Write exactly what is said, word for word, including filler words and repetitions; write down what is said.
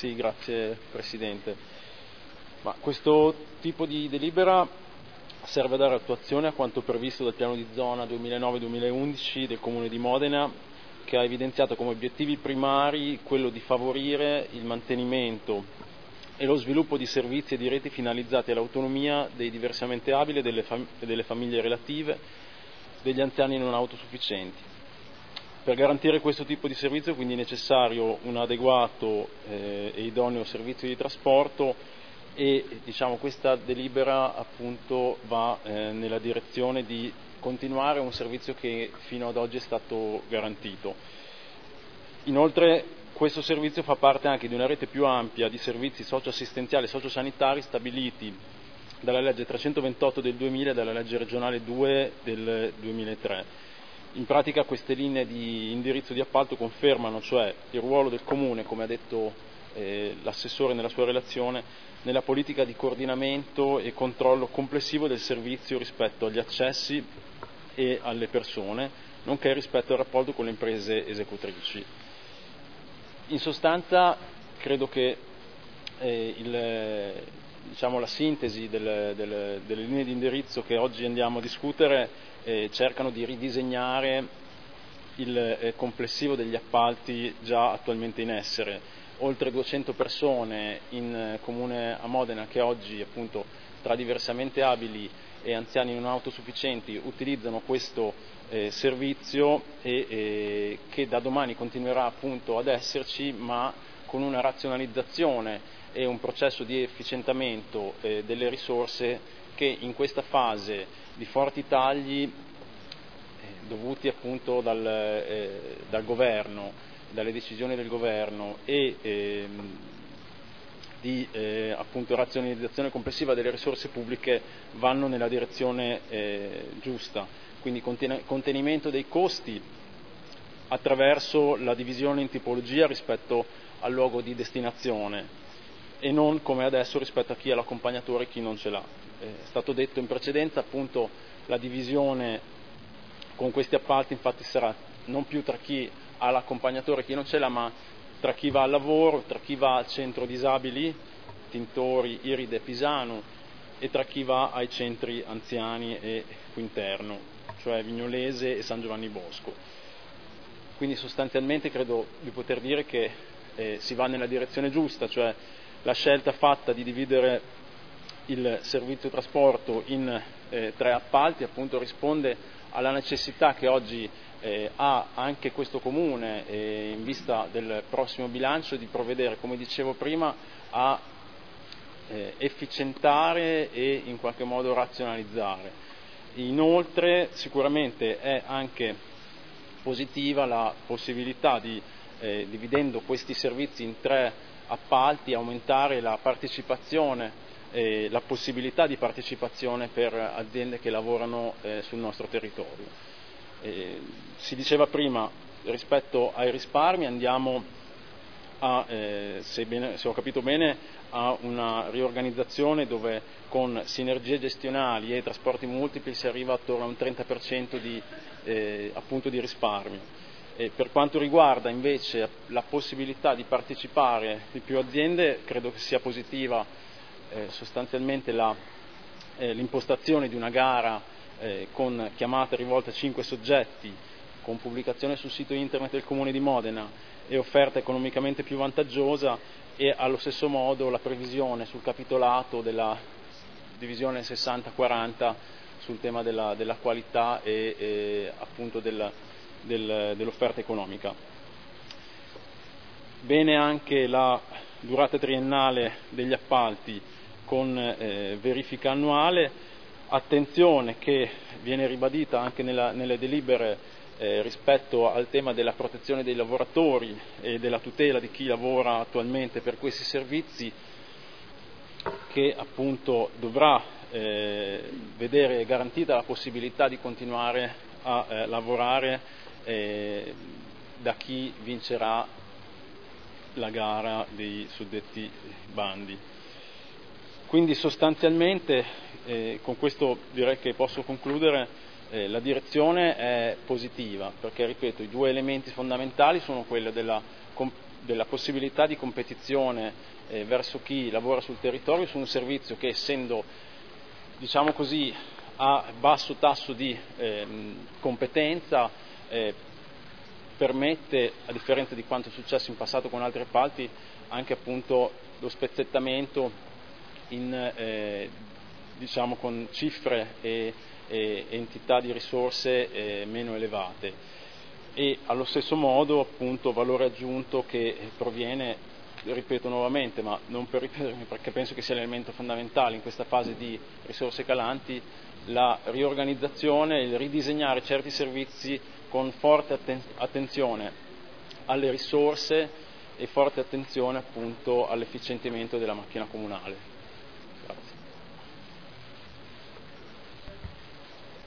Sì, grazie Presidente. Ma questo tipo di delibera serve a dare attuazione a quanto previsto dal piano di zona duemilanove duemilaundici del Comune di Modena, che ha evidenziato come obiettivi primari quello di favorire il mantenimento e lo sviluppo di servizi e di reti finalizzati all'autonomia dei diversamente abili e delle, fam- e delle famiglie relative, degli anziani non autosufficienti. Per garantire questo tipo di servizio è quindi necessario un adeguato eh, e idoneo servizio di trasporto e diciamo, questa delibera appunto va eh, nella direzione di continuare un servizio che fino ad oggi è stato garantito. Inoltre questo servizio fa parte anche di una rete più ampia di servizi socioassistenziali e sociosanitari stabiliti dalla legge trecentoventotto del duemila e dalla legge regionale due del duemilatré. In pratica queste linee di indirizzo di appalto confermano cioè il ruolo del Comune, come ha detto eh, l'assessore nella sua relazione, nella politica di coordinamento e controllo complessivo del servizio rispetto agli accessi e alle persone, nonché rispetto al rapporto con le imprese esecutrici. In sostanza credo che eh, il, diciamo, la sintesi del, del, delle linee di indirizzo che oggi andiamo a discutere eh, cercano di ridisegnare il eh, complessivo degli appalti già attualmente in essere. Oltre duecento persone in eh, comune a Modena che oggi appunto tra diversamente abili e anziani non autosufficienti utilizzano questo eh, servizio e eh, che da domani continuerà appunto ad esserci, ma con una razionalizzazione e un processo di efficientamento eh, delle risorse che in questa fase di forti tagli eh, dovuti appunto dal, eh, dal governo, dalle decisioni del governo e ehm, di eh, appunto razionalizzazione complessiva delle risorse pubbliche vanno nella direzione eh, giusta, quindi conten- contenimento dei costi attraverso la divisione in tipologia rispetto al luogo di destinazione e non come adesso rispetto a chi ha l'accompagnatore e chi non ce l'ha. È stato detto in precedenza appunto la divisione con questi appalti infatti sarà non più tra chi ha l'accompagnatore e chi non ce l'ha, ma tra chi va al lavoro, tra chi va al centro disabili, Tintori, Iride e Pisano, e tra chi va ai centri anziani e Quinterno, cioè Vignolese e San Giovanni Bosco. Quindi sostanzialmente credo di poter dire che eh, si va nella direzione giusta, cioè la scelta fatta di dividere il servizio trasporto in eh, tre appalti appunto risponde alla necessità che oggi eh, ha anche questo Comune eh, in vista del prossimo bilancio di provvedere, come dicevo prima, a eh, efficientare e in qualche modo razionalizzare. Inoltre sicuramente è anche positiva la possibilità di, eh, dividendo questi servizi in tre appalti, aumentare la partecipazione, eh, la possibilità di partecipazione per aziende che lavorano eh, sul nostro territorio. Eh, si diceva prima, rispetto ai risparmi andiamo a, eh, se, bene, se ho capito bene, a una riorganizzazione dove con sinergie gestionali e trasporti multipli si arriva attorno a un trenta per cento di, eh, appunto di risparmio. E per quanto riguarda invece la possibilità di partecipare di più aziende, credo che sia positiva eh, sostanzialmente la, eh, l'impostazione di una gara eh, con chiamate rivolte a cinque soggetti, con pubblicazione sul sito internet del Comune di Modena e offerta economicamente più vantaggiosa, e allo stesso modo la previsione sul capitolato della divisione sessanta quaranta sul tema della, della qualità e, e appunto della, del, dell'offerta economica. Bene anche la durata triennale degli appalti con eh, verifica annuale, attenzione che viene ribadita anche nella, nelle delibere eh, rispetto al tema della protezione dei lavoratori e della tutela di chi lavora attualmente per questi servizi, che appunto dovrà eh, vedere garantita la possibilità di continuare a eh, lavorare eh, da chi vincerà la gara dei suddetti bandi. Quindi sostanzialmente eh, con questo direi che posso concludere, Eh, la direzione è positiva perché, ripeto, i due elementi fondamentali sono quelli della, della possibilità di competizione eh, verso chi lavora sul territorio su un servizio che, essendo, diciamo così, a basso tasso di eh, competenza, eh, permette, a differenza di quanto è successo in passato con altri appalti, anche appunto lo spezzettamento in, eh, diciamo, con cifre e, e entità di risorse eh, meno elevate, e allo stesso modo appunto valore aggiunto che proviene, ripeto nuovamente, ma non per ripetermi perché penso che sia l'elemento fondamentale in questa fase di risorse calanti, la riorganizzazione, il ridisegnare certi servizi con forte atten- attenzione alle risorse e forte attenzione appunto all'efficientamento della macchina comunale.